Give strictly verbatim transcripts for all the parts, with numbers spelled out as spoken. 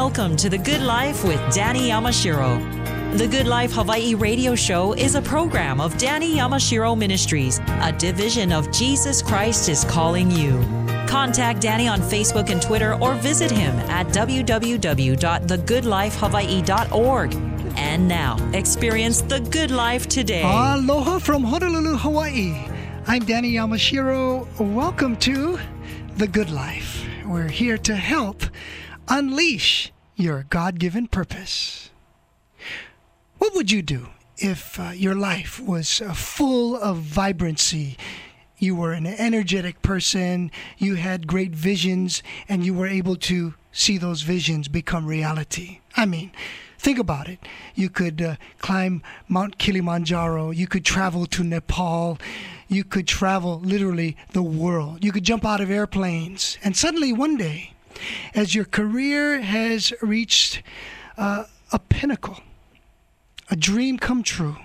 Welcome to The Good Life with Danny Yamashiro. The Good Life Hawaii radio show is a program of Danny Yamashiro Ministries, a division of Jesus Christ is Calling You. Contact Danny on Facebook and Twitter or visit him at w w w dot the good life hawaii dot org. And now, experience the good life today. Aloha from Honolulu, Hawaii. I'm Danny Yamashiro. Welcome to The Good Life. We're here to help unleash your God-given purpose. What would you do if uh, your life was uh, full of vibrancy? You were an energetic person, you had great visions, and you were able to see those visions become reality. I mean, think about it. You could uh, climb Mount Kilimanjaro, you could travel to Nepal, you could travel literally the world. You could jump out of airplanes, and suddenly one day, as your career has reached uh, a pinnacle, a dream come true,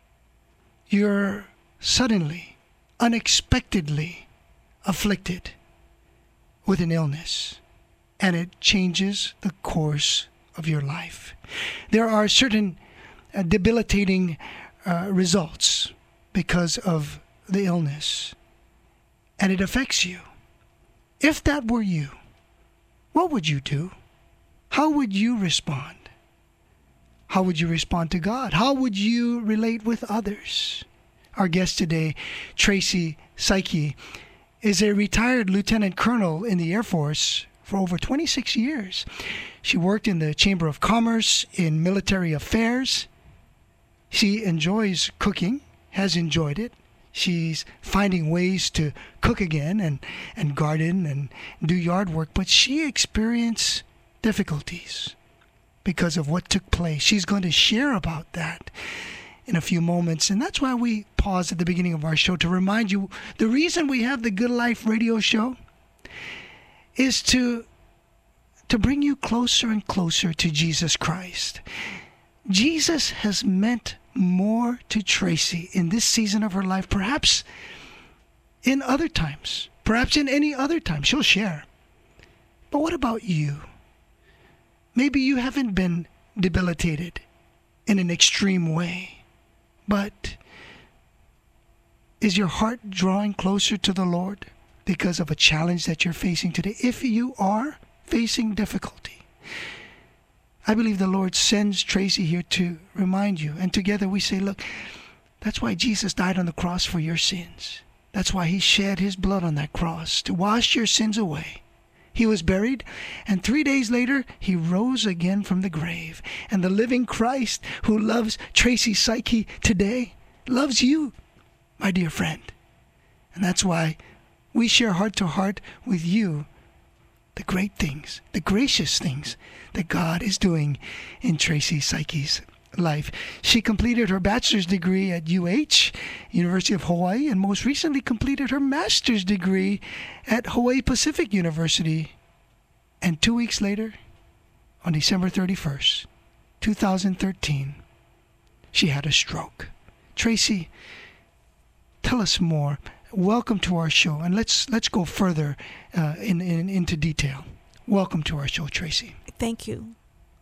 you're suddenly, unexpectedly afflicted with an illness, and it changes the course of your life. There are certain uh, debilitating uh, results because of the illness, and it affects you. If that were you, what would you do? How would you respond? How would you respond to God? How would you relate with others? Our guest today, Tracy Psyche, is a retired lieutenant colonel in the Air Force for over twenty-six years. She worked in the Chamber of Commerce in military affairs. She enjoys cooking, has enjoyed it. She's finding ways to cook again and, and garden and do yard work, but she experienced difficulties because of what took place. She's going to share about that in a few moments, and that's why we pause at the beginning of our show to remind you the reason we have the Good Life radio show is to to bring you closer and closer to Jesus Christ. Jesus has meant more to Tracy in this season of her life, perhaps in other times, perhaps in any other time. She'll share. But what about you? Maybe you haven't been debilitated in an extreme way, but is your heart drawing closer to the Lord because of a challenge that you're facing today? If you are facing difficulty, I believe the Lord sends Tracy here to remind you. And together we say, look, that's why Jesus died on the cross for your sins. That's why he shed his blood on that cross to wash your sins away. He was buried, and three days later, he rose again from the grave. And the living Christ who loves Tracy Psyche today loves you, my dear friend. And that's why we share heart to heart with you the great things, the gracious things that God is doing in Tracy Psyche's life. She completed her bachelor's degree at U H, University of Hawaii, and most recently completed her master's degree at Hawaii Pacific University. And two weeks later, on December thirty-first, two thousand thirteen, she had a stroke. Tracy, tell us more. Welcome to our show, and let's let's go further uh, in, in into detail. Welcome to our show, Tracy. Thank you.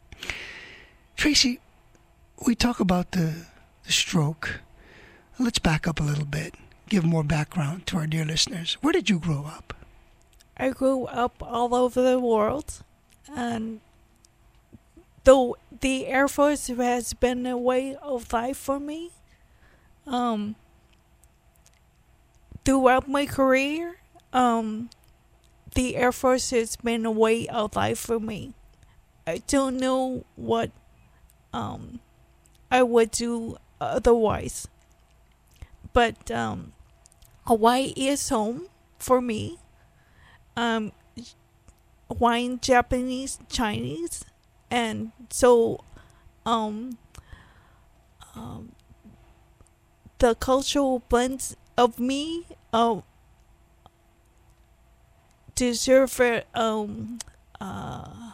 Tracy, we talk about the, the stroke. Let's back up a little bit, give more background to our dear listeners. Where did you grow up? I grew up all over the world, and though the Air Force has been a way of life for me, um, throughout my career, um, the Air Force has been a way of life for me. I don't know what um, I would do otherwise. But um, Hawaii is home for me. Um, Hawaiian, Japanese, Chinese. And so um, um, the cultural blends of me uh, deserve um, uh,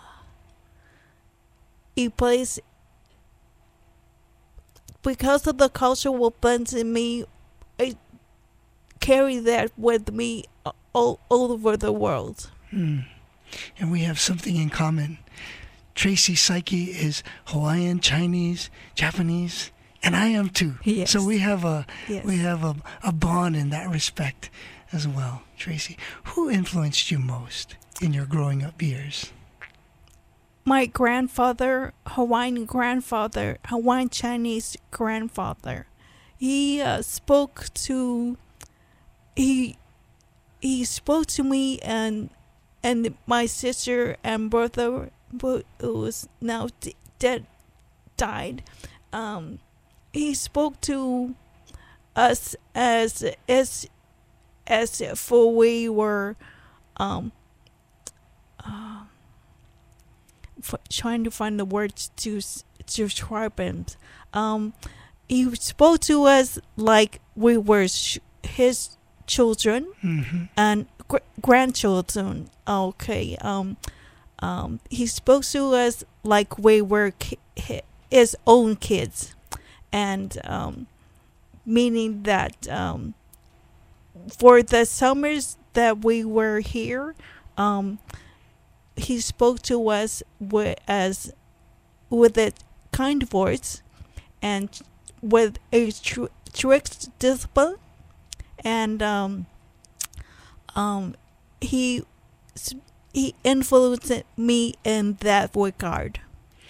a place because of the cultural blends in me. I carry that with me all, all over the world. Hmm. And we have something in common. Tracy Psyche is Hawaiian, Chinese, Japanese, and I am too. Yes. So we have a Yes. we have a, a bond in that respect as well. Tracy, who influenced you most in your growing up years? My grandfather, Hawaiian grandfather, Hawaiian Chinese grandfather. He uh, spoke to he he spoke to me and and my sister and brother, who was now d- dead, died. Um, he spoke to us as as as if we were um, uh, f- trying to find the words to s- to describe him. Um, he spoke to us like we were sh- his children Mm-hmm. and gr- grandchildren. Okay. Um, um, he spoke to us like we were ki- hi- his own kids, and um, meaning that um, for the summers that we were here, um, he spoke to us with, as with a kind voice and with a tr- strict discipline, and um, um, he he influenced me in that regard.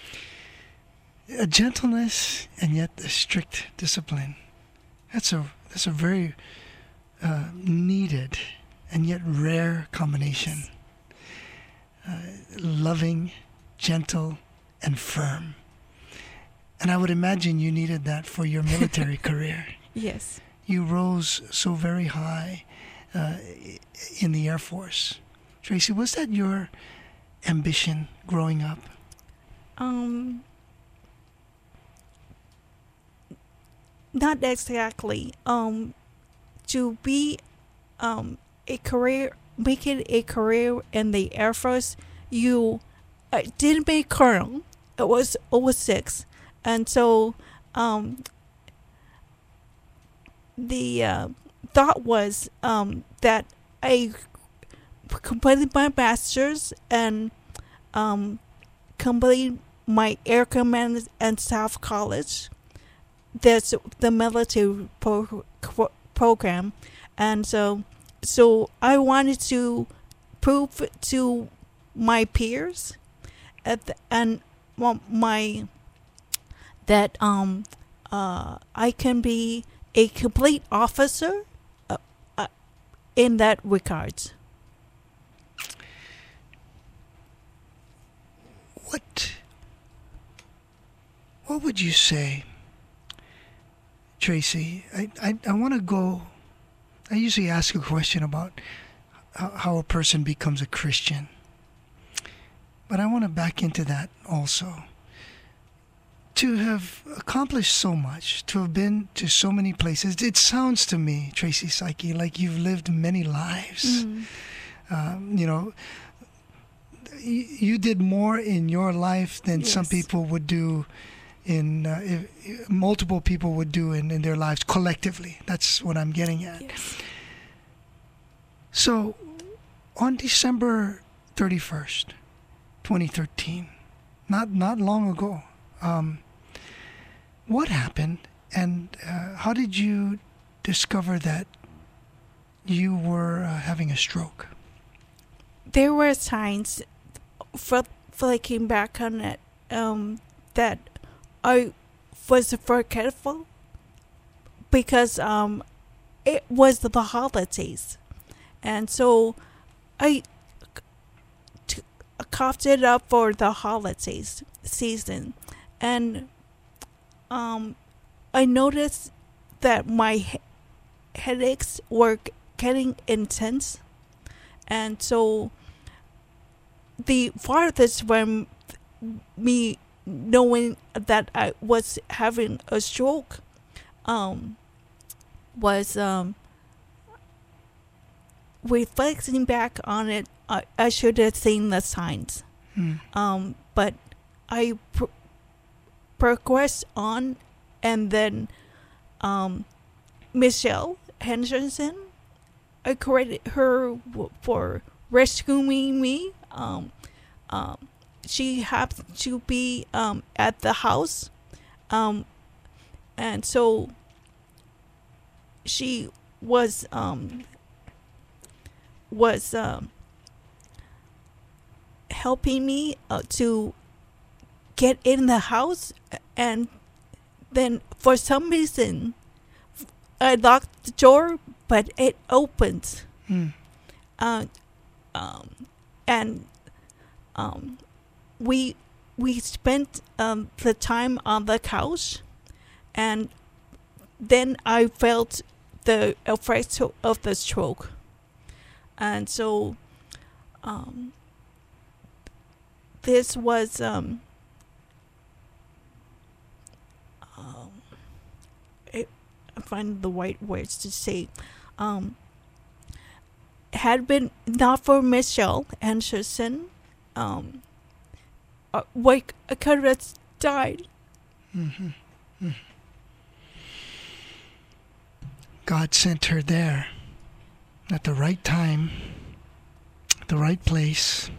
A gentleness and yet a strict discipline. That's a that's a very uh, needed and yet rare combination. Uh, loving, gentle, and firm. And I would imagine you needed that for your military career. Yes. You rose so very high uh, in the Air Force. Tracy, was that your ambition growing up? Um. Not exactly. Um, to be, um, a career, making a career in the Air Force, you uh, didn't make colonel. It was over six, and so, um, the uh, thought was um that I completed my master's and um completed my Air Command and Staff College. That's the military pro- pro- program, and so so I wanted to prove to my peers at the, and well, my that um uh I can be a complete officer uh, uh, in that regard. What what would you say, Tracy? I, I, I want to go, I usually ask a question about how, how a person becomes a Christian. But I want to back into that also. To have accomplished so much, to have been to so many places, it sounds to me, Tracy Psyche, like you've lived many lives. Mm. Um, you know, you, you did more in your life than some Yes. people would do in, uh, if, multiple people would do in, in their lives collectively. That's what I'm getting at. Yes. So, on December thirty-first, twenty thirteen, not not long ago, um, what happened, and uh, how did you discover that you were uh, having a stroke? There were signs for looking back on it um, that I was forgetful because um, it was the holidays, and so I t- coughed it up for the holidays season, and um, I noticed that my he- headaches were getting intense, and so the farthest from me knowing that I was having a stroke um, was um, reflecting back on it. I, I should have seen the signs, Hmm. um, but I pr- progressed on, and then um, Michelle Henderson, I credit her w- for rescuing me. Um, um, she happened to be um, at the house, um, and so she was um, was um, helping me uh, to get in the house, and then for some reason I locked the door, but it opened. Mm. Uh, um, and um, we we spent um, the time on the couch, and then I felt the effects of the stroke, and so um, this was um, um, it, I find the right words to say. Um, had been not for Michelle Anderson, um, uh, like I could have died. Mm-hmm. Mm. God sent her there at the right time, at the right place,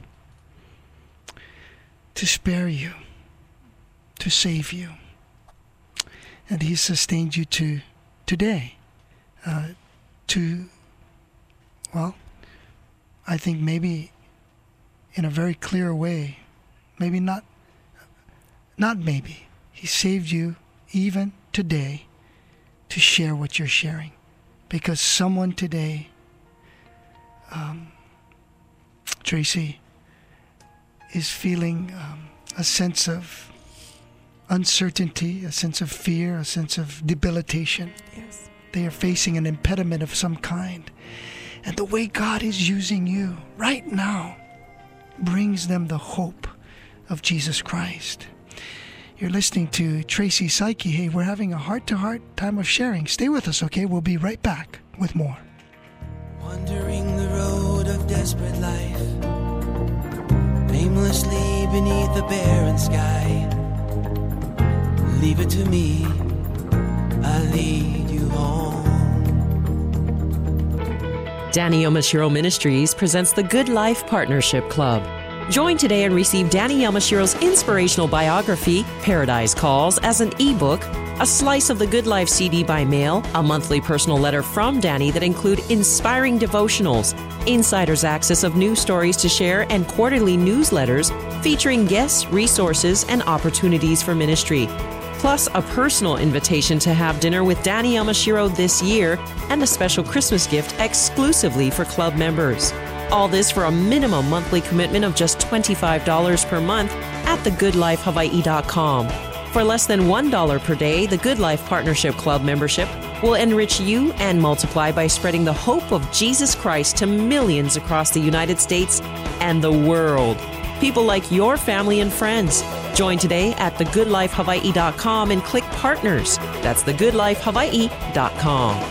to spare you, to save you. And He sustained you to today, uh, to, well, I think maybe in a very clear way, maybe not, not maybe, He saved you even today to share what you're sharing. Because someone today, um, Tracy, is feeling um, a sense of uncertainty, a sense of fear, a sense of debilitation. Yes. They are facing an impediment of some kind. And the way God is using you right now brings them the hope of Jesus Christ. You're listening to Tracy Psyche. Hey, we're having a heart-to-heart time of sharing. Stay with us, okay? We'll be right back with more. Wandering the road of desperate life, aimlessly beneath the barren sky. Leave it to me, I'll lead you home. Danny Yamashiro Ministries presents the Good Life Partnership Club. Join today and receive Danny Yamashiro's inspirational biography, Paradise Calls, as an ebook, a slice of the Good Life C D by mail, a monthly personal letter from Danny that include inspiring devotionals, insider's access of news stories to share, and quarterly newsletters featuring guests, resources, and opportunities for ministry. Plus a personal invitation to have dinner with Danny Yamashiro this year and a special Christmas gift exclusively for club members. All this for a minimum monthly commitment of just twenty-five dollars per month at the good life hawaii dot com. For less than one dollar per day, the Good Life Partnership Club membership will enrich you and multiply by spreading the hope of Jesus Christ to millions across the United States and the world. People like your family and friends. Join today at the good life hawaii dot com and click Partners. That's the good life hawaii dot com.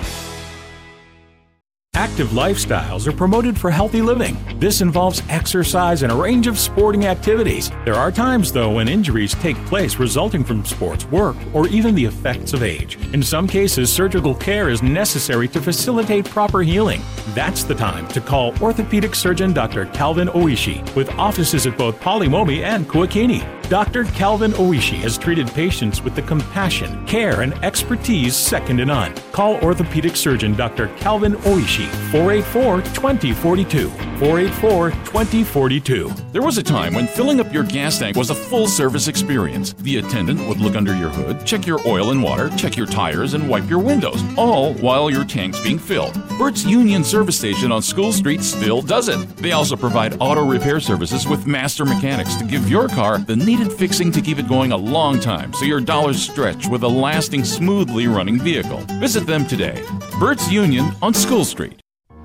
Active lifestyles are promoted for healthy living. This involves exercise and a range of sporting activities. There are times, though, when injuries take place resulting from sports, work, or even the effects of age. In some cases, surgical care is necessary to facilitate proper healing. That's the time to call orthopedic surgeon Doctor Calvin Oishi, with offices at both Palimomi and Kuakini. Doctor Calvin Oishi has treated patients with the compassion, care, and expertise second to none. Call orthopedic surgeon Doctor Calvin Oishi, four eight four, two zero four two, four eight four, two zero four two. There was a time when filling up your gas tank was a full-service experience. The attendant would look under your hood, check your oil and water, check your tires, and wipe your windows, all while your tank's being filled. Burt's Union Service Station on School Street still does it. They also provide auto repair services with master mechanics to give your car the needed fixing to keep it going a long time so your dollars stretch with a lasting, smoothly running vehicle. Visit them today. Burt's Union on School Street.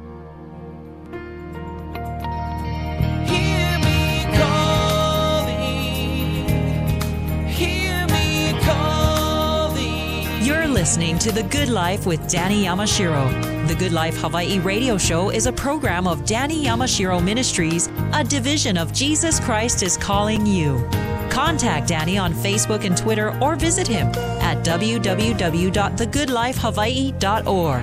Hear me calling, hear me calling. You're listening to The Good Life with Danny Yamashiro. The Good Life Hawaii radio show is a program of Danny Yamashiro Ministries, a division of Jesus Christ is Calling You. Contact Danny on Facebook and Twitter or visit him at w w w dot the good life hawaii dot org.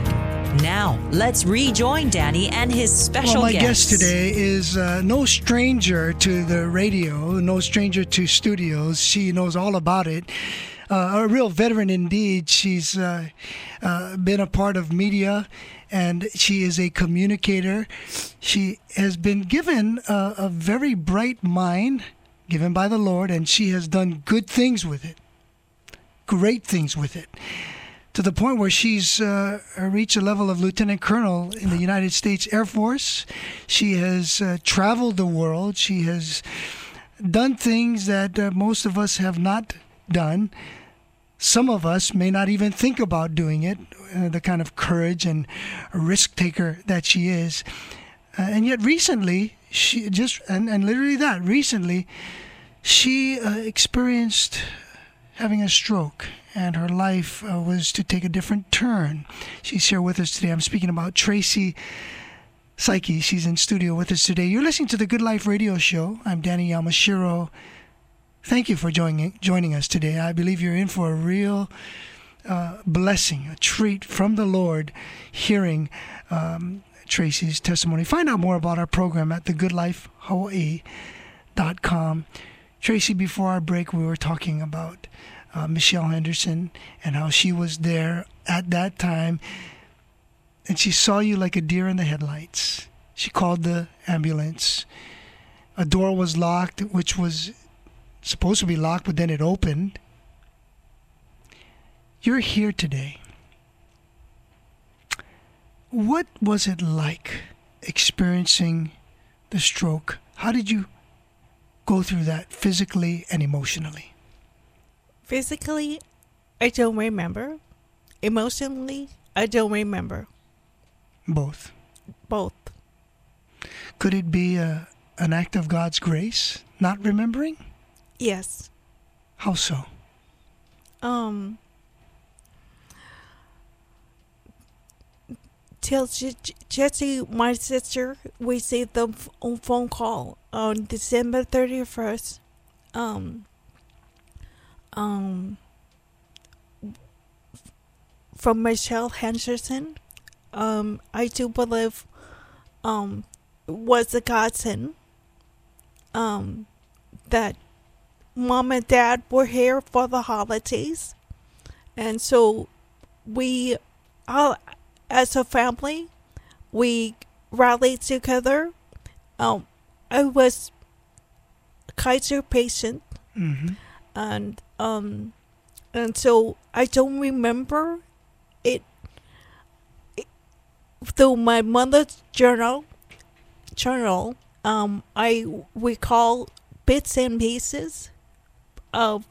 Now, let's rejoin Danny and his special Well, my guest. guest today is uh, no stranger to the radio, no stranger to studios. She knows all about it. Uh, a real veteran indeed. She's uh, uh, been a part of media, and she is a communicator. She has been given a, a very bright mind, given by the Lord, and she has done good things with it, great things with it, to the point where she's uh, reached a level of lieutenant colonel in the United States Air Force. She has uh, traveled the world. She has done things that uh, most of us have not done. Some of us may not even think about doing it, uh, the kind of courage and risk taker that she is. Uh, and yet recently, she just, and, and literally that, recently, she uh, experienced having a stroke, and her life uh, was to take a different turn. She's here with us today. I'm speaking about Tracy Psyche. She's in studio with us today. You're listening to the Good Life Radio Show. I'm Danny Yamashiro. Thank you for joining joining us today. I believe you're in for a real uh, blessing, a treat from the Lord, hearing um, Tracy's testimony. Find out more about our program at the good life hawaii dot com. Tracy, before our break, we were talking about uh, Michelle Henderson and how she was there at that time, and she saw you like a deer in the headlights. She called the ambulance. A door was locked, which was supposed to be locked, but then it opened. You're here today. What was it like experiencing the stroke? How did you go through that physically and emotionally? Physically, I don't remember. Emotionally, I don't remember. Both. Both. Could it be a, an act of God's grace, not remembering? Yes. How so? Um. Till J- J- Jessie, my sister, received the f- phone call on December thirty-first. Um. Um. From Michelle Henderson. Um, I do believe, um, was a godsend. Um, that Mom and Dad were here for the holidays, and so we, all as a family, we rallied together. Um, I was a Kaiser patient, Mm-hmm. and um, and so I don't remember it, it through my mother's journal. Journal, um, I recall bits and pieces of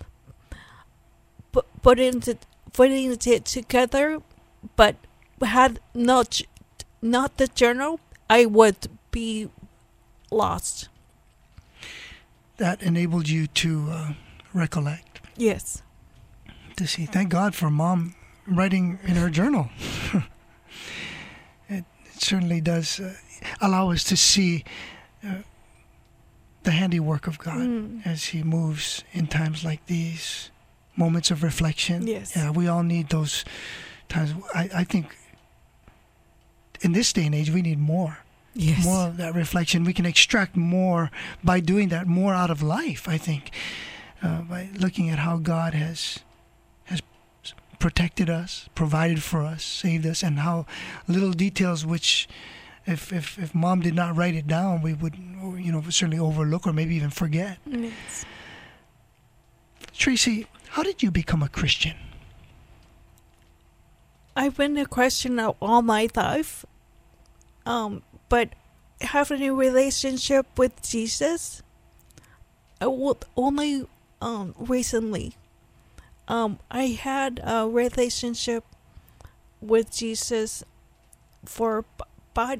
put putting it putting it together, but had not not the journal, I would be lost. That enabled you to uh, recollect. Yes. To see. Thank God for Mom writing in her journal. it, it certainly does uh, allow us to see uh, the handiwork of God Mm. as He moves in times like these, moments of reflection. Yes. Yeah, we all need those times. I, I think in this day and age, we need more. Yes. More of that reflection. We can extract more by doing that, more out of life, I think, uh, by looking at how God has has protected us, provided for us, saved us, and how little details which, if if, if Mom did not write it down, we would, you know, certainly overlook or maybe even forget. Yes. Tracy, how did you become a Christian? I've been a Christian all my life, um, but having a relationship with Jesus, I would only um, recently. Um, I had a relationship with Jesus for b- about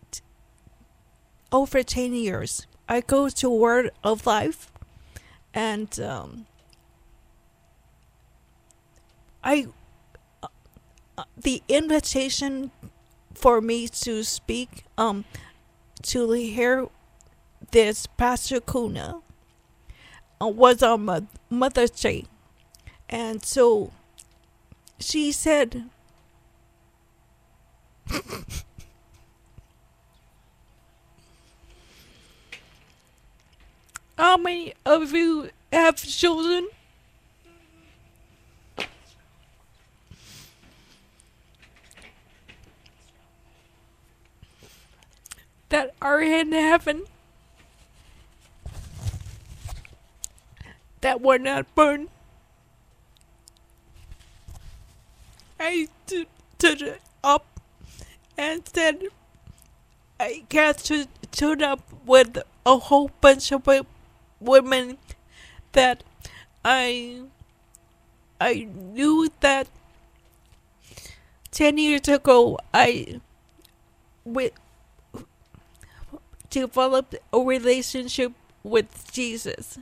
over ten years. I go to Word of Life, and um, I uh, the invitation for me to speak, um, to hear this Pastor Kuna, uh, was on Mo- Mother's Day, and so she said, How many of you have children? That are in heaven, that were not burned. I stood stood up and said, I got to stood up with a whole bunch of wo- women that I I knew that ten years ago I with developed a relationship with Jesus.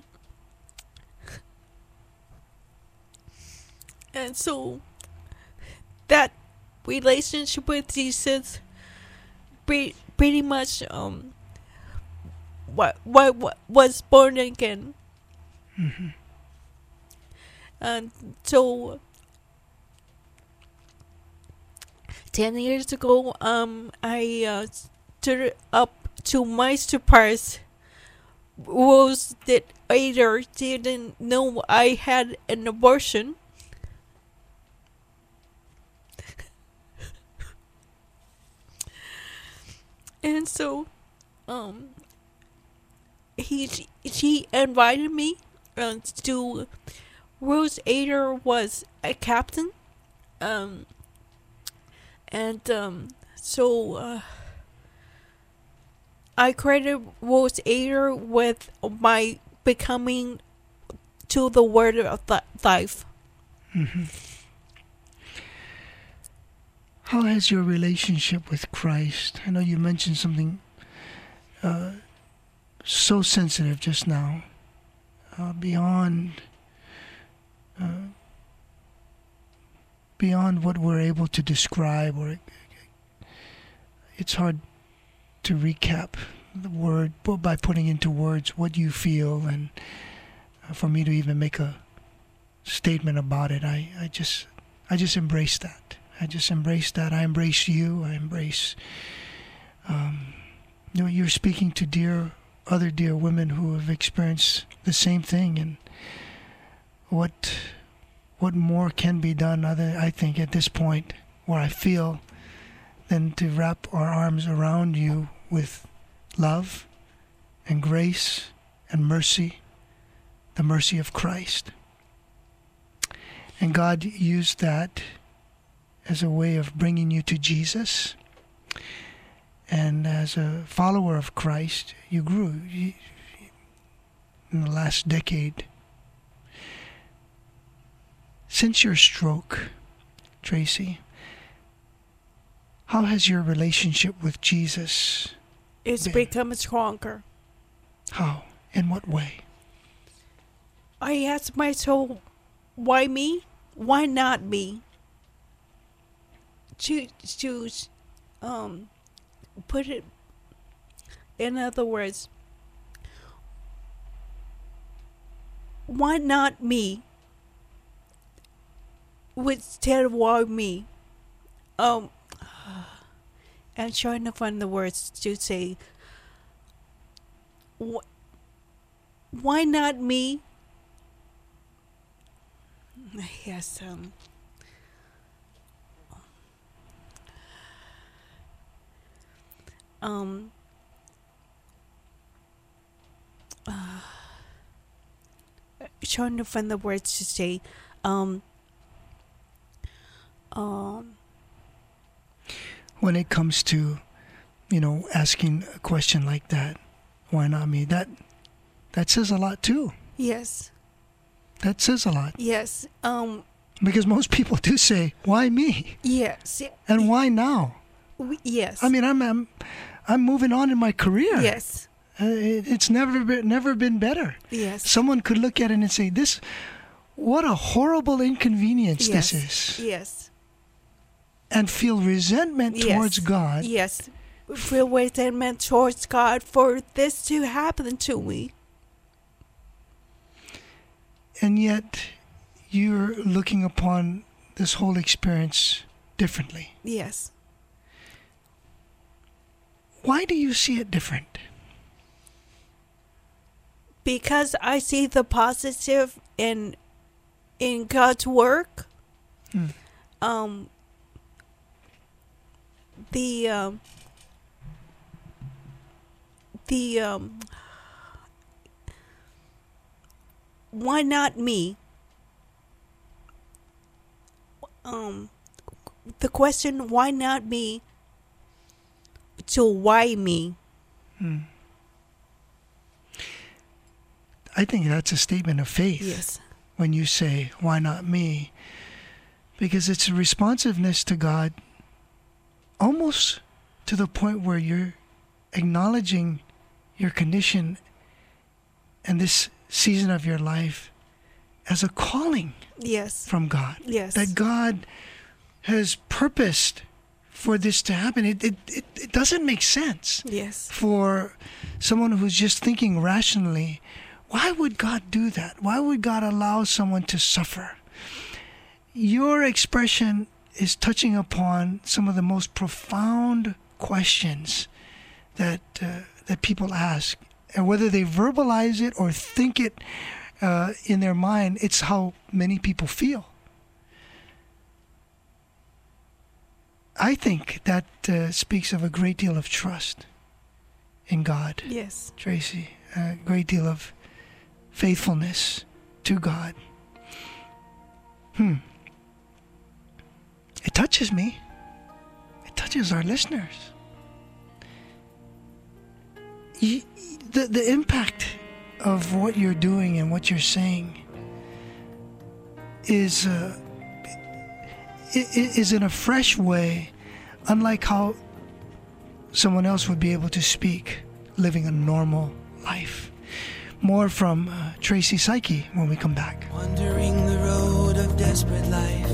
And so that relationship with Jesus pre- pretty much um what what, what was born again. Mm-hmm. And so ten years ago um I uh, stood up to my surprise. Rose that either didn't know I had an abortion. And so, um, he she invited me uh, to. Rose Ader was a captain, um, and um, so uh, I credited Rose Ader with my becoming to the word of th- life. Mm-hmm. How has your relationship with Christ? I know you mentioned something uh, so sensitive just now, uh, beyond uh, beyond what we're able to describe, or it's hard to recap the word by putting into words what you feel, and uh, for me to even make a statement about it, I, I just I just embrace that. I just embrace that. I embrace you. I embrace. Um, you know, you're speaking to dear, other dear women who have experienced the same thing, and what, what more can be done? Other, I think, at this point, where I feel, than to wrap our arms around you with love, and grace, and mercy, the mercy of Christ. And God used that as a way of bringing you to Jesus. And as a follower of Christ, you grew you, in the last decade. Since your stroke, Tracy, how has your relationship with Jesus It's been? become stronger. How? In what way? I asked myself, why me? Why not me? To, to um, put it, in other words, why not me? Instead of why me? Um, I'm trying to find the words to say, wh- why not me? Yes, um, um, uh, trying to find the words to say, um, um, When it comes to, you know, asking a question like that, why not me? That that says a lot too. yes, That says a lot. yes, um, Because most people do say, why me? yes, And why now? w- yes, I mean, I'm I'm, I'm moving on in my career. yes, Uh, it, it's never been, never been better. yes, Someone could look at it and say, this, what a horrible inconvenience yes, this is. yes, And feel resentment yes, towards God. yes, feel resentment towards God for this to happen to me. And yet, you're looking upon this whole experience differently. Yes, Why do you see it different? Because I see the positive in in God's work. Hmm. Um, the um, the um, why not me? Um, the question, why not me, to why me? Hmm. I think that's a statement of faith. Yes. When you say, why not me? Because it's a responsiveness to God, almost to the point where you're acknowledging your condition and this season of your life as a calling. Yes. From God. Yes. That God has purposed for this to happen. It, it, it, it doesn't make sense. Yes. For someone who's just thinking rationally, why would God do that? Why would God allow someone to suffer? Your expression is touching upon some of the most profound questions that uh, that people ask. And whether they verbalize it or think it uh, in their mind, it's how many people feel. I think that uh, speaks of a great deal of trust in God. Yes. Tracy, a great deal of faithfulness to God. Hmm. It touches me. It touches our listeners. You, the, the impact of what you're doing and what you're saying is uh, is in a fresh way, unlike how someone else would be able to speak, living a normal life. More from uh, Tracy Psyche when we come back. Wandering the road of desperate life,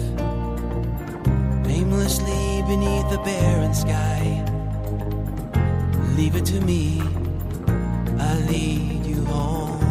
aimlessly beneath the barren sky. Leave it to me, I'll lead you home.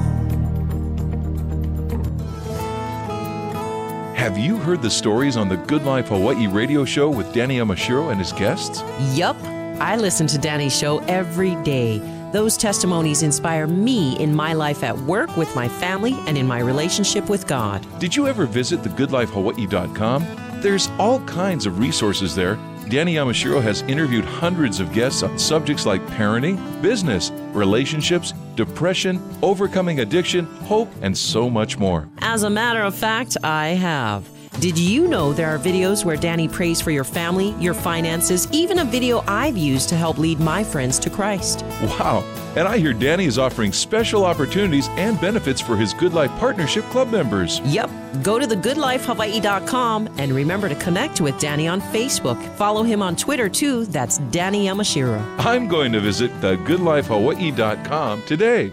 Have you heard the stories on the Good Life Hawaii radio show with Danny Yamashiro and his guests? Yup. I listen to Danny's show every day. Those testimonies inspire me in my life at work, with my family, and in my relationship with God. Did you ever visit the good life hawaii dot com? There's all kinds of resources there. Danny Yamashiro has interviewed hundreds of guests on subjects like parenting, business, relationships, depression, overcoming addiction, hope, and so much more. As a matter of fact, I have. Did you know there are videos where Danny prays for your family, your finances, even a video I've used to help lead my friends to Christ? Wow. And I hear Danny is offering special opportunities and benefits for his Good Life Partnership Club members. Yep. Go to the good life hawaii dot com and remember to connect with Danny on Facebook. Follow him on Twitter too. That's Danny Yamashiro. I'm going to visit the good life hawaii dot com today.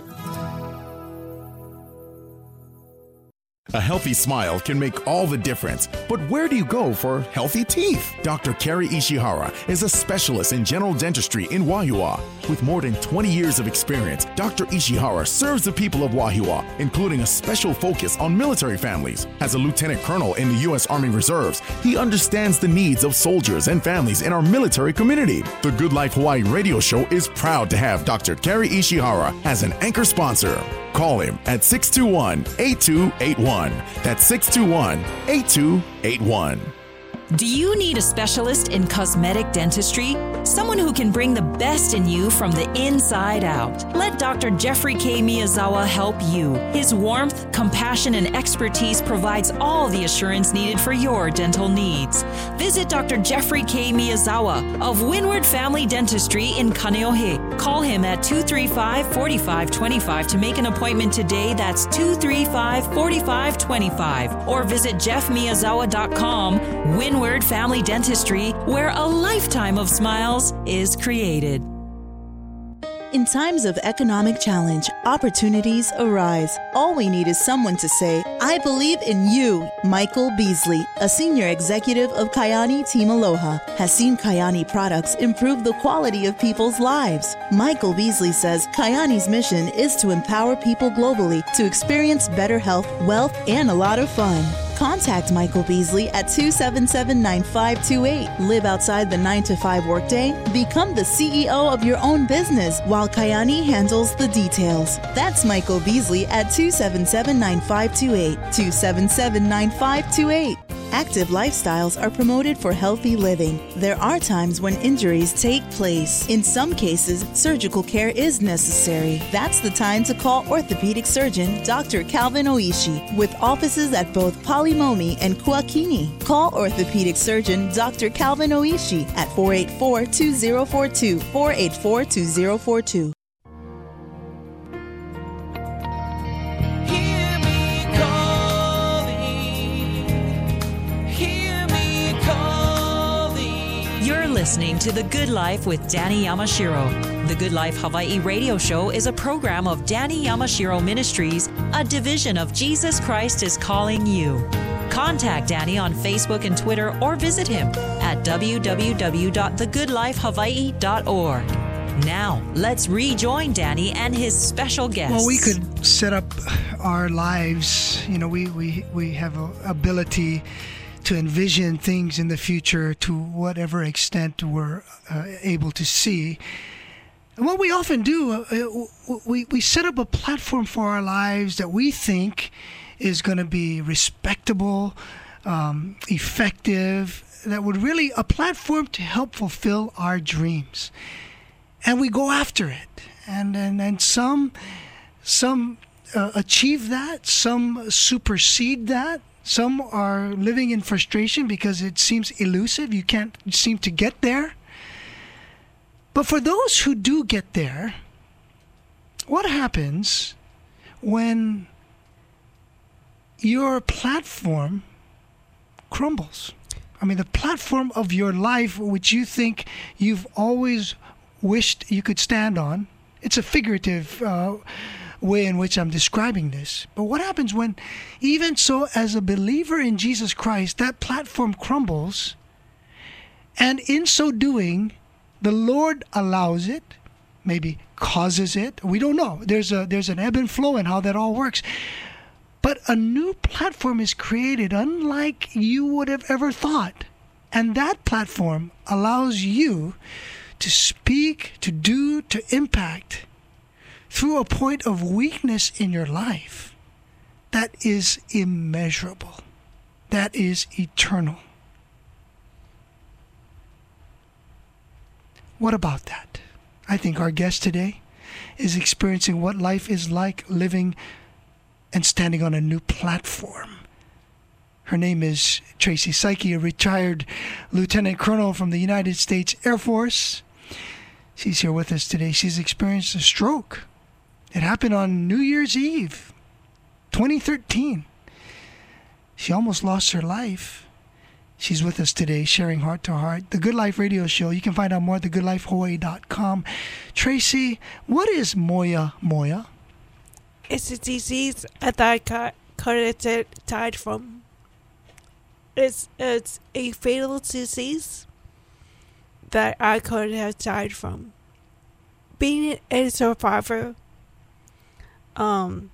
A healthy smile can make all the difference. But where do you go for healthy teeth? Doctor Kerry Ishihara is a specialist in general dentistry in Wahiawa. With more than twenty years of experience, Doctor Ishihara serves the people of Wahiawa, including a special focus on military families. As a lieutenant colonel in the U S Army Reserves, he understands the needs of soldiers and families in our military community. The Good Life Hawaii radio show is proud to have Doctor Kerry Ishihara as an anchor sponsor. Call him at six two one, eight two eight one. That's six two one, eight two eight one. Do you need a specialist in cosmetic dentistry? Someone who can bring the best in you from the inside out. Let Doctor Jeffrey K. Miyazawa help you. His warmth, compassion, and expertise provides all the assurance needed for your dental needs. Visit Doctor Jeffrey K. Miyazawa of Windward Family Dentistry in Kaneohe. Call him at two three five, four five two five to make an appointment today. That's two three five, four five two five. Or visit jeff miyazawa dot com. Windward Family Dentistry, where a lifetime of smiles is created. In times of economic challenge, opportunities arise. All we need is someone to say, I believe in you. Michael Beasley, a senior executive of Kayani Team Aloha, has seen Kayani products improve the quality of people's lives. Michael Beasley says Kayani's mission is to empower people globally to experience better health, wealth, and a lot of fun. Contact Michael Beasley at two seven seven, nine five two eight. Live outside the nine to five workday. Become the C E O of your own business while Kayani handles the details. That's Michael Beasley at two seven seven, nine five two eight. two seven seven, nine five two eight. Active lifestyles are promoted for healthy living. There are times when injuries take place. In some cases, surgical care is necessary. That's the time to call orthopedic surgeon Doctor Calvin Oishi with offices at both Palimomi and Kuakini. Call orthopedic surgeon Doctor Calvin Oishi at four eight four, two zero four two, four eight four, two zero four two. Listening to The Good Life with Danny Yamashiro. The Good Life Hawaii radio show is a program of Danny Yamashiro Ministries, a division of Jesus Christ is Calling You. Contact Danny on Facebook and Twitter or visit him at w w w dot the good life hawaii dot org. Now, let's rejoin Danny and his special guest. Well, we could set up our lives. You know, we, we, we have an ability to envision things in the future to whatever extent we're uh, able to see. And what we often do, uh, we, we set up a platform for our lives that we think is going to be respectable, um, effective, that would really, a platform to help fulfill our dreams. And we go after it. And, and, and some, some uh, achieve that, some supersede that. Some are living in frustration because it seems elusive. You can't seem to get there. But for those who do get there, what happens when your platform crumbles? I mean, the platform of your life, which you think you've always wished you could stand on, it's a figurative uh way in which I'm describing this. But what happens when, even so, as a believer in Jesus Christ, that platform crumbles, and in so doing, the Lord allows it, maybe causes it. We don't know. There's a there's an ebb and flow in how that all works. But a new platform is created, unlike you would have ever thought. And that platform allows you to speak, to do, to impact through a point of weakness in your life that is immeasurable, that is eternal. What about that? I think our guest today is experiencing what life is like living and standing on a new platform. Her name is Tracy Psyche, a retired lieutenant colonel from the United States Air Force. She's here with us today. She's experienced a stroke. It happened on New Year's Eve, twenty thirteen. She almost lost her life. She's with us today, sharing heart to heart. The Good Life Radio Show. You can find out more at the good life hawaii dot com. Tracy, what is Moya Moya? It's a disease that I got, got died from. It's it's a fatal disease that I could have died from. Being a survivor um,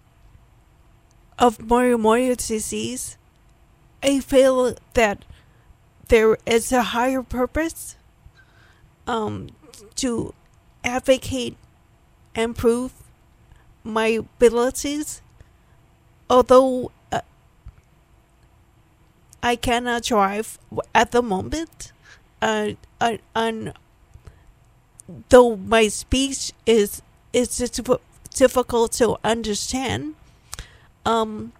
of Moya Moya disease, I feel that there is a higher purpose um, to advocate and prove my abilities. Although uh, I cannot drive at the moment, uh, uh, and though my speech is is just difficult to understand, um,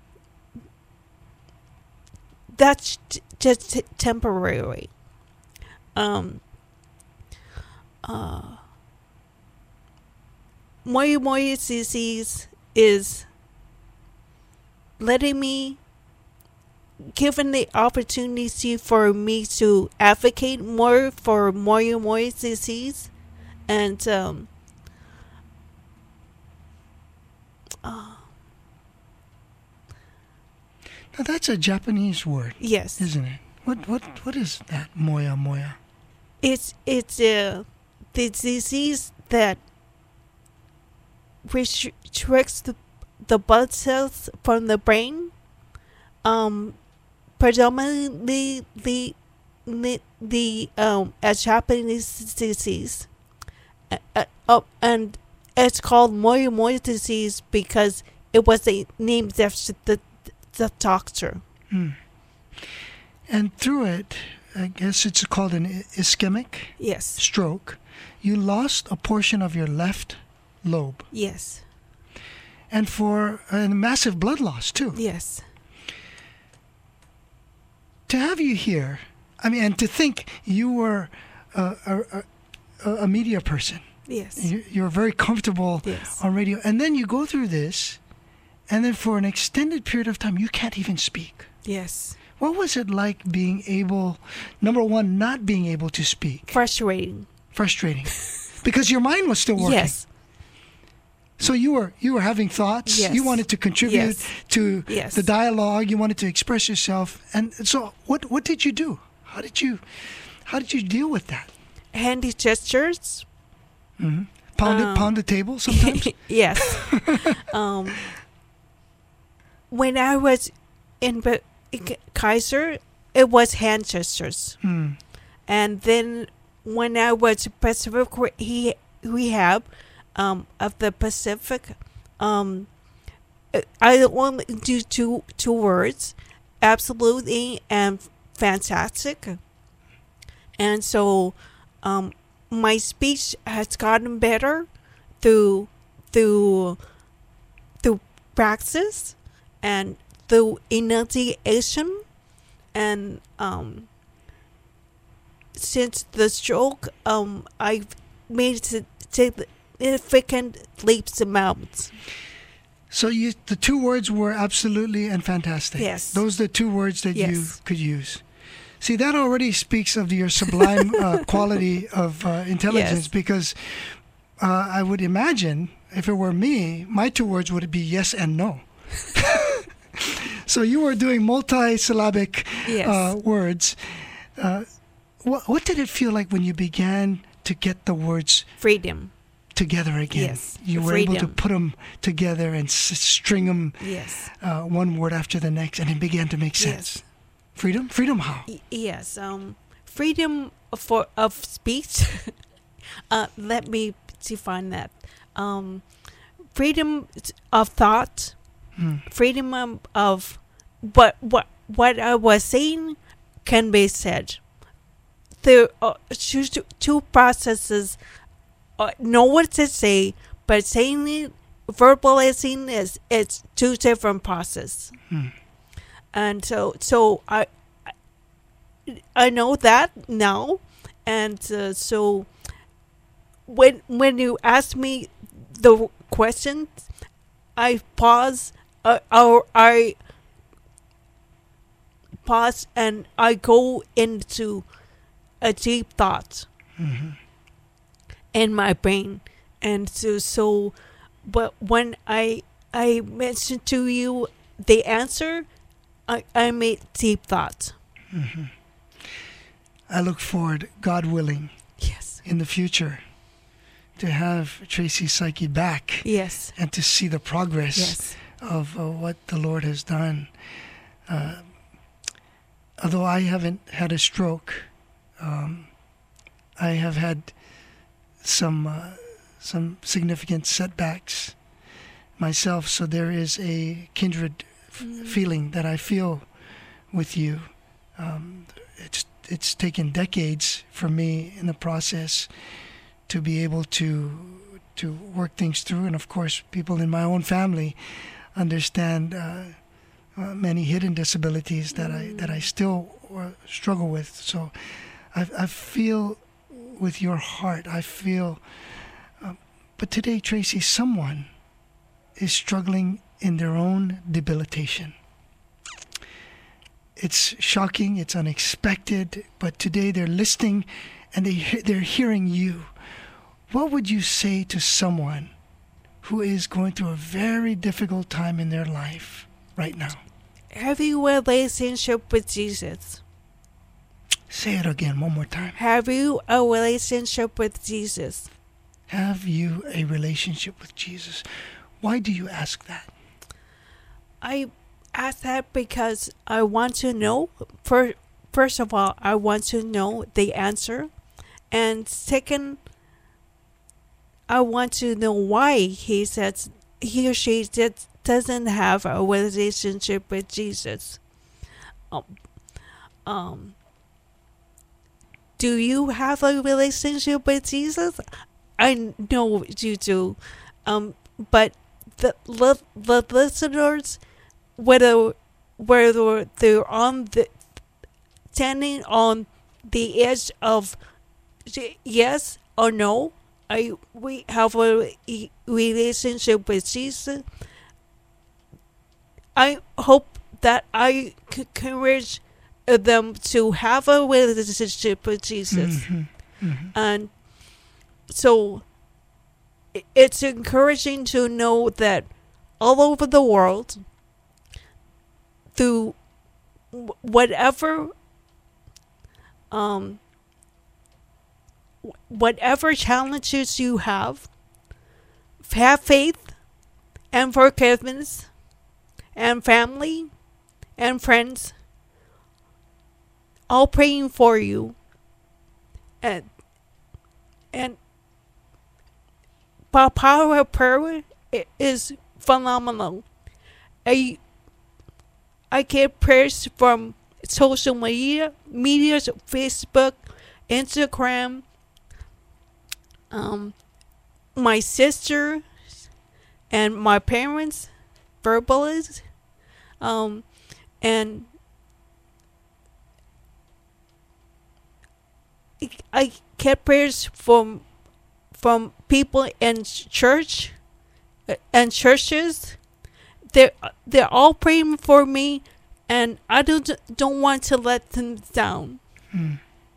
that's t- just t- temporary. Um, uh, Moya Moya disease is letting me, given the opportunity for me to advocate more for Moya Moya disease, and um, uh, now that's a Japanese word, yes, isn't it? What what what is that, Moya Moya? It's it's uh, the disease that restricts the the blood cells from the brain um, predominantly the the, the um a Japanese disease, uh, uh, oh, and it's called Moyo-moyo disease because it was a name of the the doctor. Hmm. And through it, I guess it's called an ischemic Yes. stroke. You lost a portion of your left lobe. Yes. And for a massive blood loss, too. Yes. To have you here, I mean, and to think you were a, a, a, a media person. Yes. You- You're very comfortable Yes. on radio. And then you go through this, and then for an extended period of time, you can't even speak. Yes. What was it like being able, number one, not being able to speak? Frustrating. Frustrating. Because your mind was still working. Yes. So you were you were having thoughts. Yes. You wanted to contribute Yes. to Yes. the dialogue. You wanted to express yourself. And so what what did you do? How did you how did you deal with that? Handy gestures. Mm-hmm. Pound Um, it, pound the table sometimes. Yes. um, when I was in Be- Kaiser, it was hand gestures. Hmm. And then when I was Pacific Re- Rehab um, of the Pacific, um, I only do two two words, absolutely and fantastic. And so um, my speech has gotten better through through through practice and through enunciation, and um, since the stroke, um, I've made significant leaps and bounds. So you the two words were absolutely and fantastic. Yes. Those are the two words that you Yes. could use. See, that already speaks of your sublime uh, quality of uh, intelligence, Yes. because uh, I would imagine if it were me, my two words would be yes and no. So you were doing multi-syllabic Yes. uh, words. Uh, what, what did it feel like when you began to get the words Freedom. together again? Yes, You were able to freedom. put them together and s- string them Yes. uh, one word after the next, and it began to make sense. Yes. Freedom? Freedom how? Y- Yes. Um, freedom for of speech. uh, let me define that. Um, freedom of thought. Hmm. Freedom of, of what what what I was saying can be said. There are two, two processes. Uh, know what to say, but saying it, verbalizing is it's two different processes. Hmm. And so so I I- I know that now, and uh, so when when you ask me the question, I pause. Uh, or I pause and I go into a deep thought Mm-hmm. in my brain, and so so. But when I I mentioned to you the answer, I I made deep thought. Mm-hmm. I look forward, God willing, Yes. in the future to have Tracy Psyche back Yes. and to see the progress Yes. of uh, what the Lord has done. Uh, although I haven't had a stroke, um, I have had some uh, some significant setbacks myself. So there is a kindred f- Mm. feeling that I feel with you. Um, it's it's taken decades for me in the process to be able to to work things through, and of course, people in my own family understand uh, uh, many hidden disabilities that I that I still uh, struggle with. So I, I feel with your heart. I feel. Uh, but today, Tracy, someone is struggling in their own debilitation. It's shocking. It's unexpected. But today they're listening, and they he- they're hearing you. What would you say to someone who is going through a very difficult time in their life right now? Have you a relationship with Jesus? Say it again one more time. Have you a relationship with Jesus? Have you a relationship with Jesus? Why do you ask that? I ask that because I want to know. For, first of all, I want to know the answer. And second, I want to know why he says he or she just doesn't have a relationship with Jesus. Um, um, do you have a relationship with Jesus? I know you do. Um, but the, the listeners, whether whether they're on the standing on the edge of yes or no, I we have a relationship with Jesus. I hope that I can encourage them to have a relationship with Jesus, Mm-hmm. Mm-hmm. and so it's encouraging to know that all over the world, through whatever um whatever challenges you have, have faith and forgiveness and family and friends all praying for you, and and the power of prayer is phenomenal. I I get prayers from social media, media, Facebook, Instagram, um, my sister, and my parents, verbalists, um, and I get prayers from from people in church and churches. They're they're all praying for me, and I don't don't want to let them down. Hmm.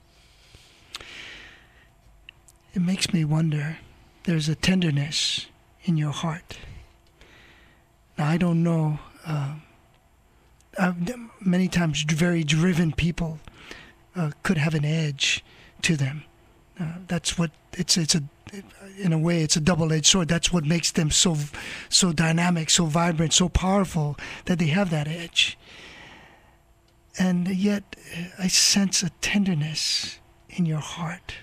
It makes me wonder. There's a tenderness in your heart. Now, I don't know. Uh, I've, many times, very driven people uh, could have an edge to them. Uh, that's what it's. It's a. In a way, it's a double-edged sword. That's what makes them so, so dynamic, so vibrant, so powerful, that they have that edge. And yet, I sense a tenderness in your heart,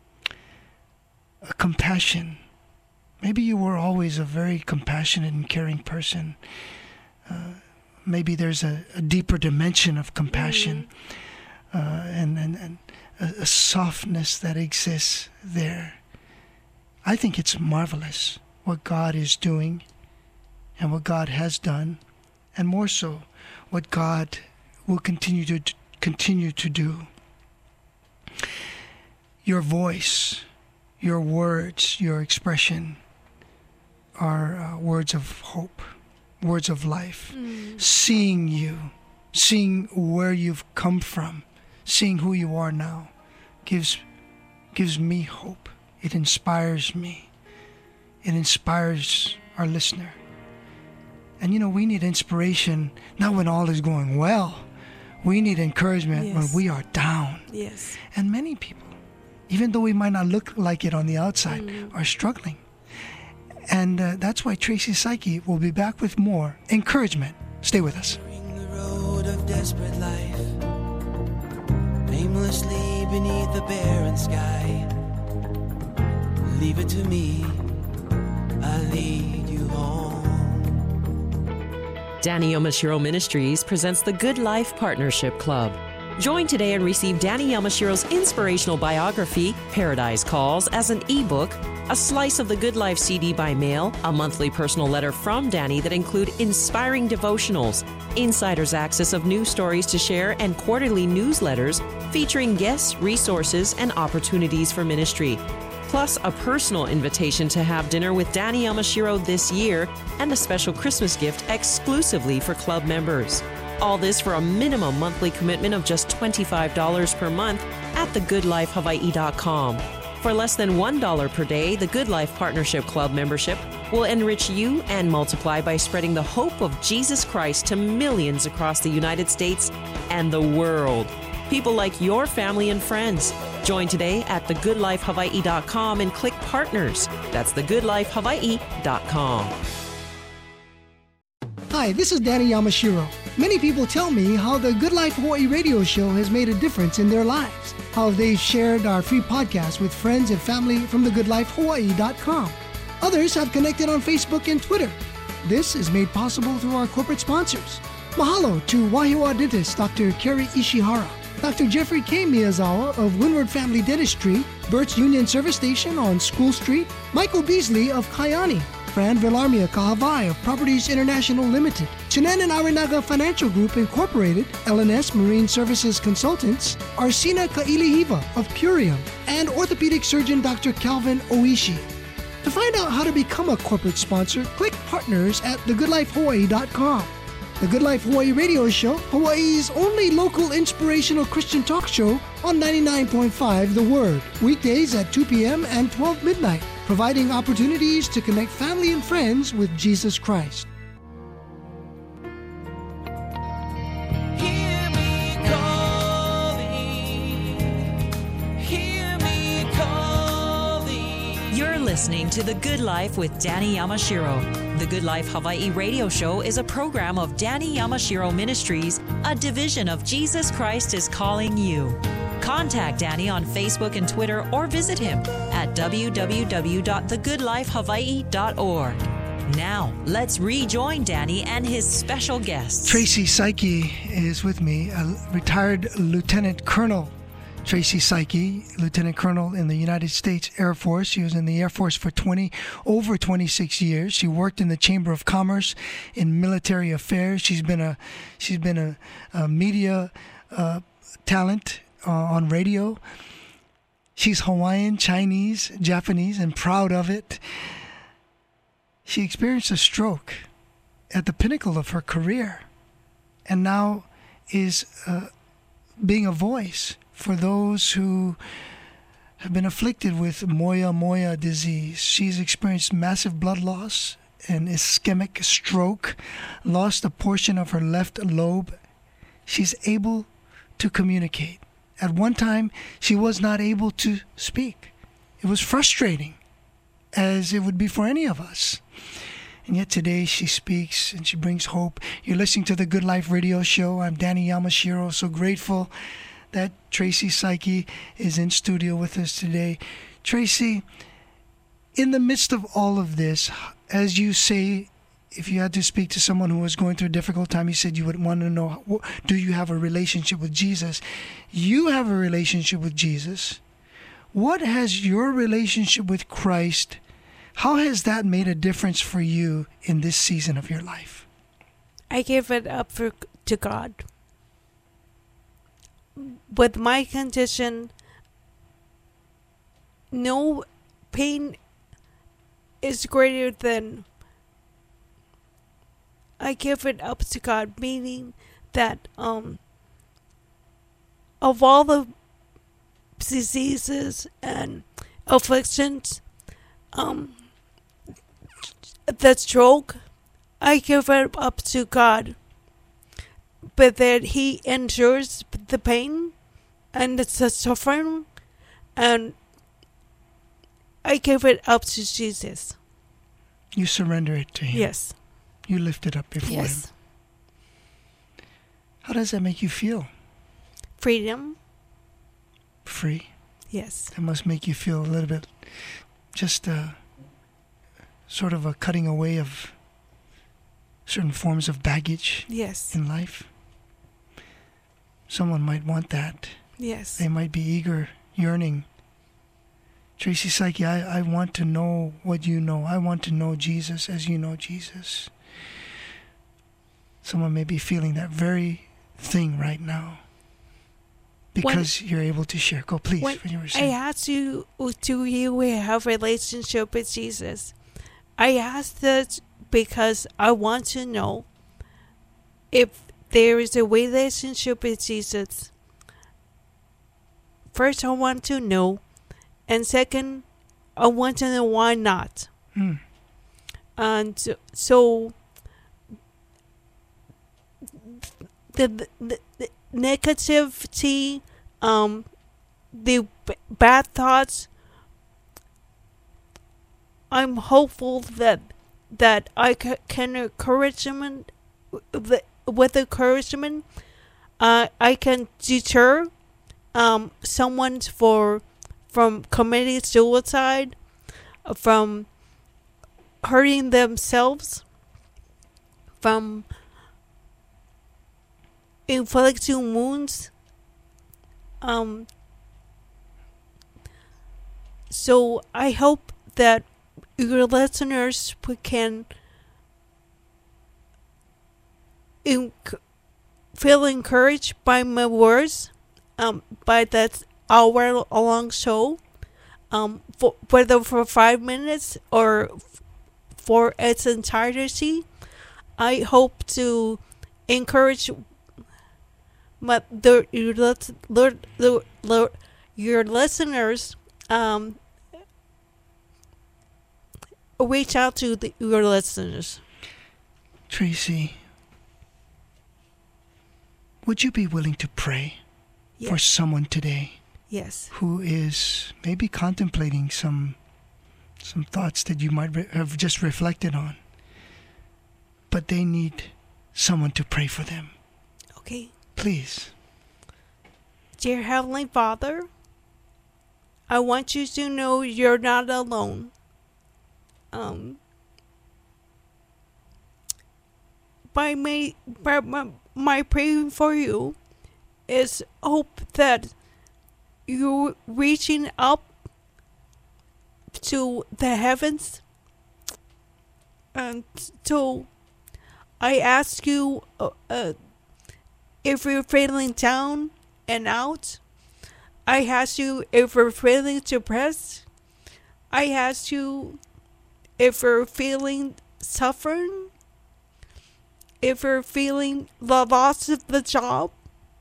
a compassion. Maybe you were always a very compassionate and caring person. Uh, maybe there's a, a deeper dimension of compassion, mm-hmm. uh, and and, and a, a softness that exists there. I think it's marvelous what God is doing and what God has done, and more so, what God will continue to continue to do. Your voice, your words, your expression are uh, words of hope, words of life. Mm. Seeing you, seeing where you've come from, seeing who you are now, gives gives me hope. It inspires me. It inspires our listener. And you know, we need inspiration not when all is going well. We need encouragement yes. when we are down. Yes. And many people, even though we might not look like it on the outside, mm. are struggling. And uh, that's why Tracy Psyche will be back with more encouragement. Stay with us. The road of desperate life, aimlessly beneath the barren sky. Leave it to me, I'll lead you home. Danny Yamashiro Ministries presents the Good Life Partnership Club. Join today and receive Danny Yamashiro's inspirational biography, Paradise Calls, as an ebook, a slice of the Good Life C D by mail, a monthly personal letter from Danny that include inspiring devotionals, insider's access of news stories to share, and quarterly newsletters featuring guests, resources, and opportunities for ministry. Plus a personal invitation to have dinner with Danny Yamashiro this year and a special Christmas gift exclusively for club members. All this for a minimum monthly commitment of just twenty-five dollars per month at the good life hawaii dot com. For less than one dollar per day, the Good Life Partnership Club membership will enrich you and multiply by spreading the hope of Jesus Christ to millions across the United States and the world. People like your family and friends. Join today at the good life hawaii dot com and click Partners. That's the good life hawaii dot com. Hi, this is Danny Yamashiro. Many people tell me how the Good Life Hawaii radio show has made a difference in their lives, how they've shared our free podcast with friends and family from the good life hawaii dot com. Others have connected on Facebook and Twitter. This is made possible through our corporate sponsors. Mahalo to Wahiawa dentist Doctor Kerry Ishihara, Doctor Jeffrey K. Miyazawa of Windward Family Dentistry, Burt's Union Service Station on School Street, Michael Beasley of Kayani, Fran Villarmia Kahavai of Properties International Limited, Chinan and Arinaga Financial Group Incorporated, L N S Marine Services Consultants, Arsina Kailihiva of Purium, and orthopedic surgeon Doctor Calvin Oishi. To find out how to become a corporate sponsor, click Partners at the good life hawaii dot com. The Good Life Hawaii radio show, Hawaii's only local inspirational Christian talk show on ninety-nine point five The Word, weekdays at two p.m. and twelve midnight, providing opportunities to connect family and friends with Jesus Christ. Hear me calling, hear me calling. You're listening to The Good Life with Danny Yamashiro. The Good Life Hawaii radio show is a program of Danny Yamashiro Ministries, a division of Jesus Christ is Calling You. Contact Danny on Facebook and Twitter or visit him at w w w dot the good life hawaii dot org. Now, let's rejoin Danny and his special guests. Tracy Psyche is with me, a retired Lieutenant Colonel. Tracy Psyche, Lieutenant Colonel in the United States Air Force. She was in the Air Force for twenty, over twenty-six years. She worked in the Chamber of Commerce in military affairs. She's been a, she's been a, a media uh, talent uh, on radio. She's Hawaiian, Chinese, Japanese, and proud of it. She experienced a stroke at the pinnacle of her career, and now is uh, being a voice for those who have been afflicted with moya moya disease. She's experienced massive blood loss, an ischemic stroke, lost a portion of her left lobe. She's able to communicate. At one time, she was not able to speak. It was frustrating, as it would be for any of us. And yet today she speaks and she brings hope. You're listening to the Good Life radio show. I'm Danny Yamashiro. So grateful that Tracy Psyche is in studio with us today. Tracy, in the midst of all of this, as you say, if you had to speak to someone who was going through a difficult time, you said you would want to know, do you have a relationship with Jesus? You have a relationship with Jesus. What has your relationship with Christ, how has that made a difference for you in this season of your life? I give it up for, to God. With my condition, no pain is greater than I give it up to God, meaning that um, of all the diseases and afflictions, um, the stroke, I give it up to God. But that He endures the pain and the suffering, and I give it up to Jesus. You surrender it to Him. Yes. You lift it up before yes. Him. How does that make you feel? Freedom. Free? Yes. That must make you feel a little bit, just uh, sort of a cutting away of certain forms of baggage yes. in life. Someone might want that. Yes. They might be eager, yearning. Tracy Psyche, I, I want to know what you know. I want to know Jesus as you know Jesus. Someone may be feeling that very thing right now because when, you're able to share. Go, please. When when you were saying. I asked you, do you have a relationship with Jesus? I asked that because I want to know if there is a relationship with Jesus. First, I want to know. And second, I want to know why not. Hmm. And so, the, the, the negativity, um, the b- bad thoughts, I'm hopeful that that I c- can encourage them the, with encouragement, uh, I can deter um, someone for from committing suicide, from hurting themselves, from inflicting wounds. Um, so I hope that your listeners can in, feel encouraged by my words, um, by that hour-long show, um, for, whether for five minutes or f- for its entirety. I hope to encourage my, the, your, the, the, the, your listeners um, reach out to the, your listeners. Tracy, would you be willing to pray Yes. for someone today Yes. who is maybe contemplating some some thoughts that you might re- have just reflected on, but they need someone to pray for them? Okay. Please. Dear Heavenly Father, I want you to know you're not alone. Um, by my, by my, my praying for you is hope that you're reaching up to the heavens. And so I ask you, uh, uh, if you're feeling down and out, I ask you if you're feeling depressed. I ask you if you're feeling suffering, if you're feeling the loss of the job,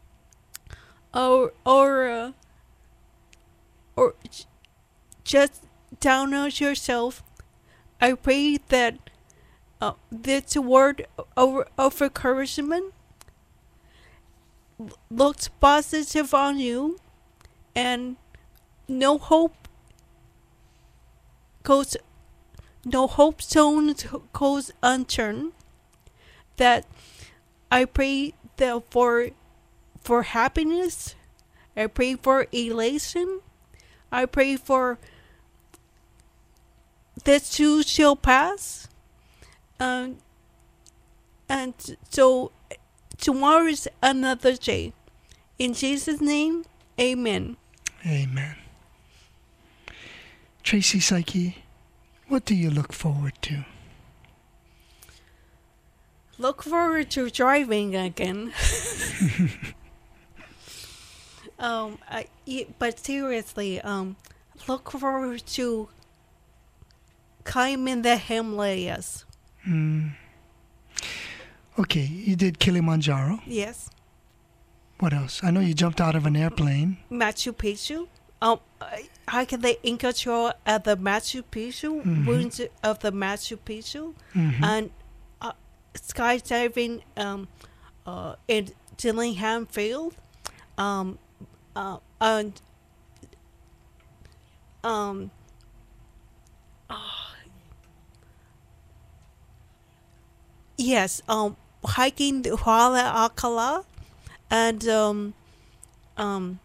or or uh, or j- just down on yourself. I pray that uh, this word of, of encouragement looks positive on you, and no hope goes, no hope stone goes unturned. That I pray that for for happiness, I pray for elation, I pray for this too shall pass, um, and so tomorrow is another day. In Jesus' name, amen. Amen. Tracy Psyche, what do you look forward to? Look forward to driving again. um, I, but seriously, um, look forward to climbing the Himalayas. Hmm. Okay, you did Kilimanjaro. Yes. What else? I know you jumped out of an airplane. Machu Picchu. Um, I- hiking the Inca Trail at the Machu Picchu, Mhm. ruins of the Machu Picchu, Mhm. and uh, skydiving um, uh, in Dillingham Field, um, uh, and um, uh, yes, um, hiking the Huala Alcala, and um, um,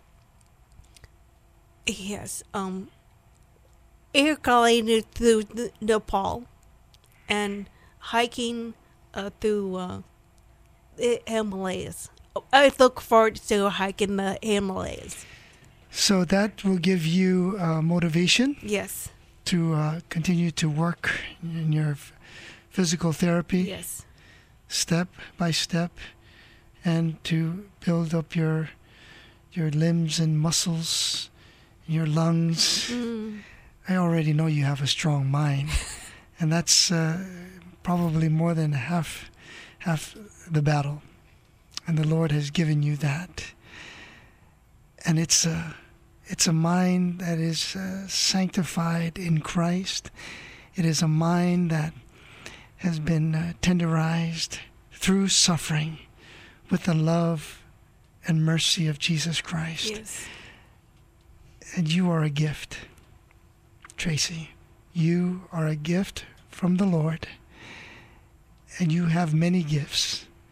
yes, um, air gliding through the Nepal, and hiking uh, through uh, the Himalayas. I look forward to hiking the Himalayas. So that will give you uh, motivation Yes, to uh, continue to work in your f- physical therapy, yes, step by step, and to build up your your limbs and muscles, your lungs. mm, I already know you have a strong mind, and that's uh, probably more than half half the battle. And the Lord has given you that, and it's a it's a mind that is uh, sanctified in Christ. It is a mind that has been uh, tenderized through suffering with the love and mercy of Jesus Christ. yes, And you are a gift, Tracy. You are a gift from the Lord. And you have many gifts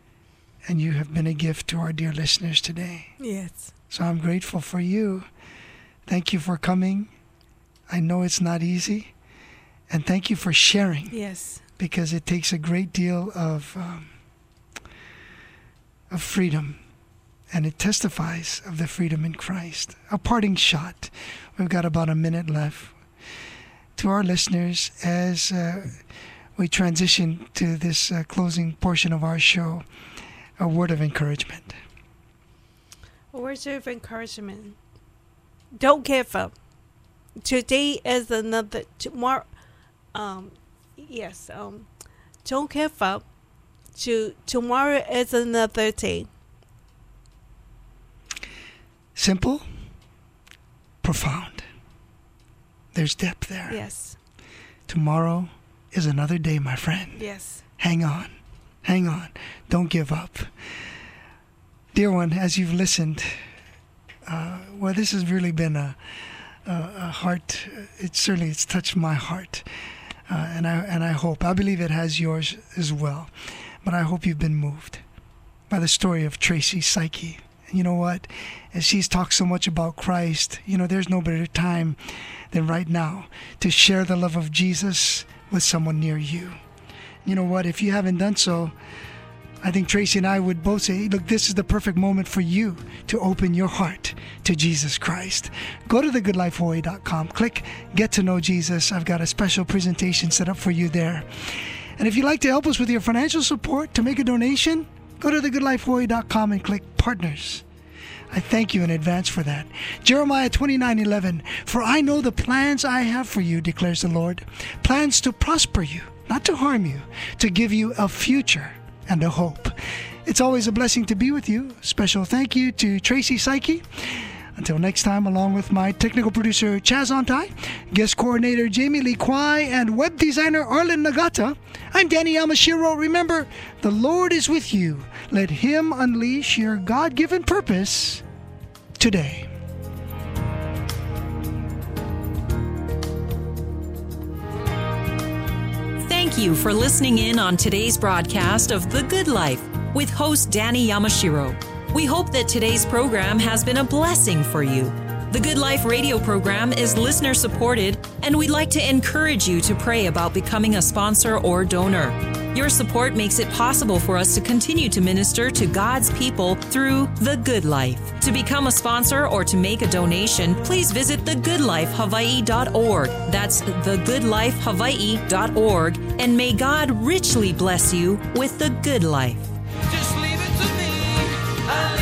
and you have been a gift to our dear listeners today. Yes. So I'm grateful for you. Thank you for coming. I know it's not easy. And thank you for sharing. Yes. Because it takes a great deal of um, of freedom. And it testifies of the freedom in Christ. A parting shot. We've got about a minute left. To our listeners, as uh, we transition to this uh, closing portion of our show, a word of encouragement. Words of encouragement. Don't give up. Today is another tomorrow. Um, yes. Um, don't give up. To tomorrow is another day. Simple, profound. There's depth there. Yes. Tomorrow is another day, my friend. Yes. Hang on. Hang on. Don't give up. Dear one, as you've listened, uh, well, this has really been a, a, a heart. It certainly it's touched my heart, uh, and I and I hope, I believe it has yours as well. But I hope you've been moved by the story of Tracy Psyche. And you know what? As she's talked so much about Christ, you know, there's no better time than right now to share the love of Jesus with someone near you. You know what? If you haven't done so, I think Tracy and I would both say, look, this is the perfect moment for you to open your heart to Jesus Christ. Go to the good life hawaii dot com, click Get to Know Jesus. I've got a special presentation set up for you there. And if you'd like to help us with your financial support to make a donation, go to the good life hawaii dot com and click Partners. I thank you in advance for that. Jeremiah twenty-nine eleven, for I know the plans I have for you, declares the Lord, plans to prosper you, not to harm you, to give you a future and a hope. It's always a blessing to be with you. Special thank you to Tracy Psyche. Until next time, along with my technical producer Chaz Ontai, guest coordinator Jamie Lee Kwai, and web designer Arlen Nagata, I'm Danny Yamashiro. Remember, the Lord is with you. Let Him unleash your God-given purpose today. Thank you for listening in on today's broadcast of The Good Life with host Danny Yamashiro. We hope that today's program has been a blessing for you. The Good Life radio program is listener supported, and we'd like to encourage you to pray about becoming a sponsor or donor. Your support makes it possible for us to continue to minister to God's people through The Good Life. To become a sponsor or to make a donation, please visit the good life hawaii dot org. That's the good life hawaii dot org, and may God richly bless you with the good life. Just leave it to me. I